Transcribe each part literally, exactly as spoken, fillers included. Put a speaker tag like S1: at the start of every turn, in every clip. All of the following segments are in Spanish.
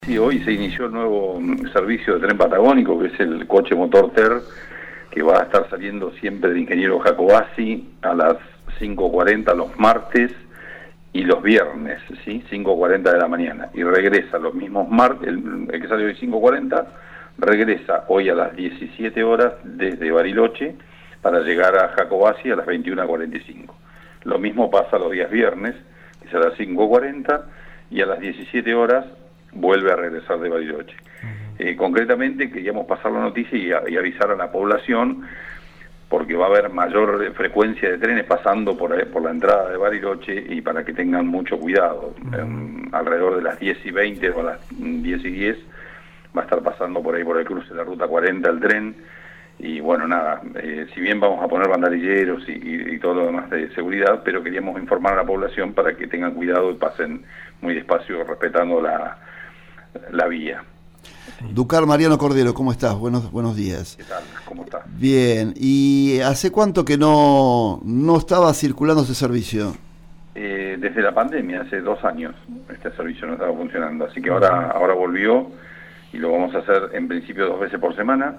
S1: Sí, hoy se inició el nuevo servicio de tren patagónico, que es el coche motor T E R, que va a estar saliendo siempre del ingeniero Jacobasi a las cinco cuarenta los martes y los viernes, ¿sí? cinco cuarenta de la mañana. Y regresa los mismos martes, el, el que salió hoy cinco cuarenta, regresa hoy a las diecisiete horas desde Bariloche para llegar a Jacobasi a las veintiuna cuarenta y cinco. Lo mismo pasa los días viernes, que será a las cinco cuarenta, y a las diecisiete horas vuelve a regresar de Bariloche. Uh-huh. Eh, concretamente queríamos pasar la noticia y, a, y avisar a la población, porque va a haber mayor frecuencia de trenes pasando por, por la entrada de Bariloche, y para que tengan mucho cuidado. Uh-huh. eh, alrededor de las diez y veinte o a las diez y diez va a estar pasando por ahí por el cruce de la ruta cuarenta el tren. Y bueno, nada, eh, si bien vamos a poner banderilleros y, y, y todo lo demás de seguridad, pero queríamos informar a la población para que tengan cuidado y pasen muy despacio respetando la, la vía.
S2: Ducar Mariano Cordero, ¿cómo estás? Buenos, buenos días.
S1: ¿Qué tal? ¿Cómo estás?
S2: Bien, ¿y hace cuánto que no, no estaba circulando ese servicio?
S1: Eh, desde la pandemia, hace dos años, este servicio no estaba funcionando, así que ahora, ahora volvió y lo vamos a hacer en principio dos veces por semana.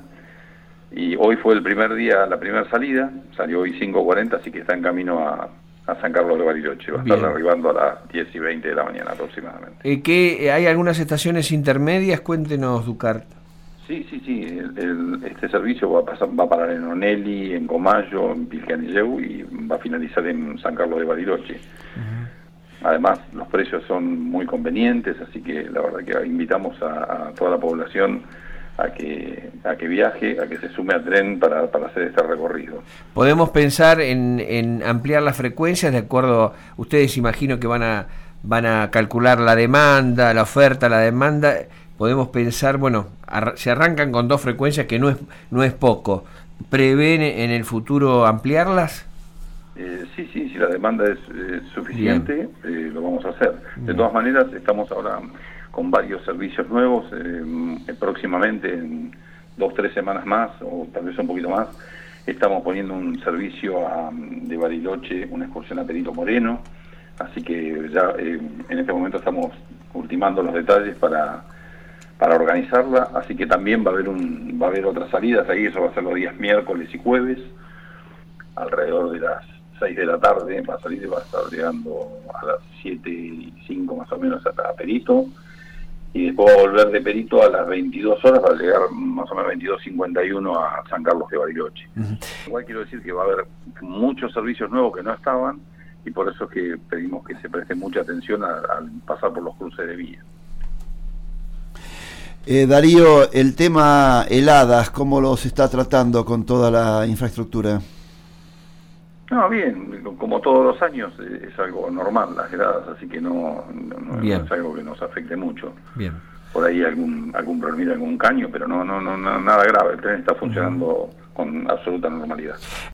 S1: Y hoy fue el primer día, la primera salida, salió hoy cinco cuarenta, así que está en camino a, a San Carlos de Bariloche. Va a estar Bien. arribando a las diez y veinte de la mañana aproximadamente.
S3: Eh, ¿qué, ¿Hay algunas estaciones intermedias? Cuéntenos, Ducar.
S1: Sí, sí, sí. El, el, este servicio va a, pasar, va a parar en Onelli, en Comayo, en Pilcanilleu y va a finalizar en San Carlos de Bariloche. Uh-huh. Además, los precios son muy convenientes, así que la verdad que invitamos a, a toda la población a que a que viaje, a que se sume al tren para, para hacer este recorrido.
S3: ¿Podemos pensar en, en ampliar las frecuencias de acuerdo? Ustedes imagino que van a van a calcular la demanda, la oferta, la demanda. Podemos pensar, bueno, ar- se arrancan con dos frecuencias que no es no es poco. ¿Prevén en el futuro ampliarlas?
S1: Eh, sí, sí, si la demanda es eh, suficiente, eh, lo vamos a hacer. Bien. De todas maneras, estamos ahora con varios servicios nuevos, eh, próximamente en dos, tres semanas más, o tal vez un poquito más, estamos poniendo un servicio a, de Bariloche, una excursión a Perito Moreno, así que ya eh, en este momento estamos ultimando los detalles para, para organizarla, así que también va a haber un va a haber otras salidas ahí, eso va a ser los días miércoles y jueves, alrededor de las seis de la tarde, va a salir, va a estar llegando a las siete y cinco más o menos hasta Perito, y después va a volver de Perito a las veintidós horas para llegar más o menos veintidós cincuenta y uno a San Carlos de Bariloche. Uh-huh. Igual quiero decir que va a haber muchos servicios nuevos que no estaban, y por eso es que pedimos que se preste mucha atención al pasar por los cruces de vía.
S2: Eh, Darío, el tema heladas, ¿cómo los está tratando con toda la infraestructura?
S1: No, bien, como todos los años es algo normal las heladas, así que no, no, no es algo que nos afecte mucho. Bien. Por ahí algún algún problema, algún caño, pero no no no nada grave. El tren está funcionando uh-huh. con absoluta normalidad.